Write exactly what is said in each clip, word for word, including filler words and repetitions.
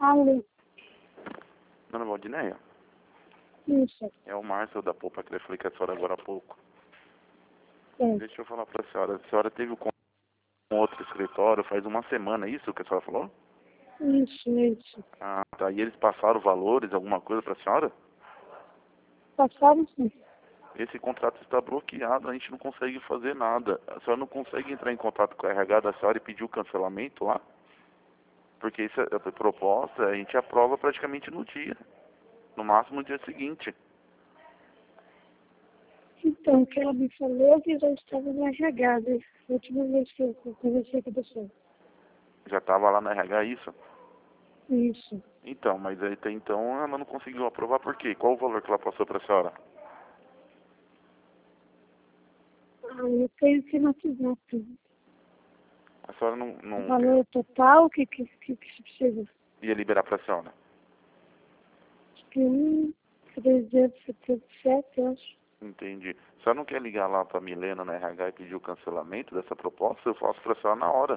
Alô. Dona Valdineia, Isso. é o Márcio da Poupa que eu falei com a senhora agora há pouco. É. Deixa eu falar pra senhora. A senhora teve com outro escritório faz uma semana, isso que a senhora falou? Isso, isso. Ah, tá. E eles passaram valores, alguma coisa pra senhora? Passaram sim. Esse contrato está bloqueado, a gente não consegue fazer nada. A senhora não consegue entrar em contato com a R H da senhora e pedir o cancelamento lá? Porque isso é a proposta, a gente aprova praticamente no dia. No máximo no dia seguinte. Então, o que ela me falou é que já estava na R H, né? A última vez que eu conversei com a pessoa. Já estava lá na R H isso? Isso. Então, mas aí até então ela não conseguiu aprovar por quê? Qual o valor que ela passou pra senhora? Ah, eu tenho que matizar tudo. A senhora não, O não valor total, o que, que, que, que se precisa? ia liberar pra senhora? Acho que um, trezentos e setenta e sete, eu acho. Entendi. A senhora não quer ligar lá pra Milena na R H e pedir o cancelamento dessa proposta? Eu faço pra senhora na hora.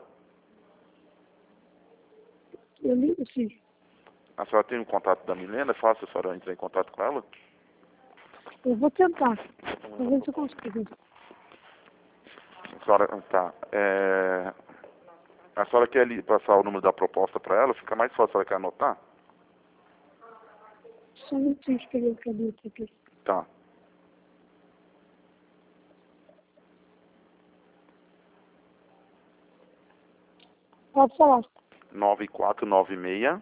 Eu ligo sim. A senhora tem o contato da Milena? É fácil a senhora entrar em contato com ela? Eu vou tentar. Vou ver se eu consigo. A senhora, tá. É... A senhora quer ali passar o número da proposta pra ela? Fica mais fácil, a senhora quer anotar? Só não tenho que pegar o caneta aqui. Tá. Pode falar. nove quatro nove seis,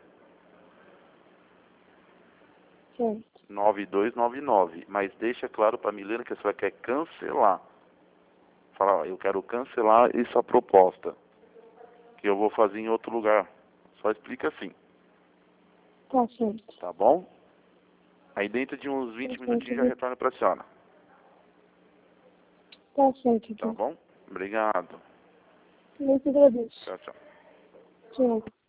Certo. nove dois nove nove. Mas deixa claro pra Milena que a senhora quer cancelar. Fala, ó, eu quero cancelar essa proposta, que eu vou fazer em outro lugar. Só explica assim, Tá certo. tá bom? Aí dentro de uns vinte Tá minutinhos já certo. retorna pra senhora. Tá certo, Tá então. bom? Obrigado. Eu que agradeço. Tchau, tchau. Tchau.